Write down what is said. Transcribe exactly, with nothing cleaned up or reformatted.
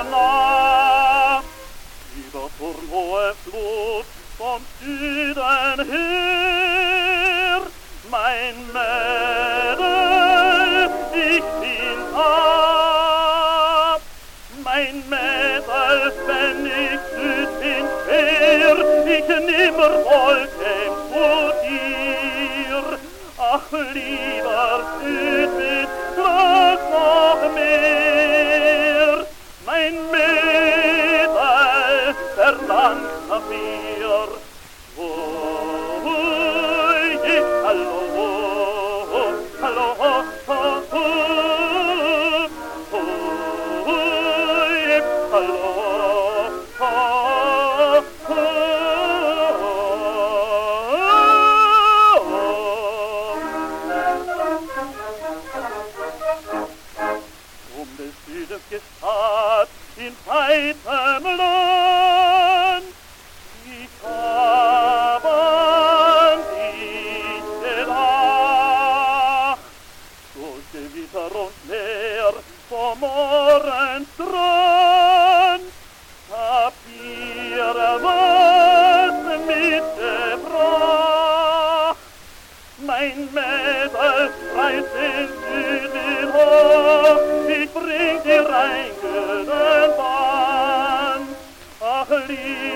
nah. Über turmhohe Flut vom Süden her, mein Mädel, ich bin da. Mein Mädel, wenn ich südwind her, ich nimmer Wolken zu dir. Ach, lieber Südwind, trag noch mehr. Mein Mädel, verlangt nach mir. Oh, yeah, hallo, hallo, oh, oh, oh, yeah, hallo, oh, oh, um des Südens Gestad in weitem Land, ich haben dich gedacht, durch Gewitter und Meer vom Morgenstrand, hab ihr was mitgebracht. Mein Mädel reist in Süden hoch, ich bring dir ein Gülenband. Ach, lieb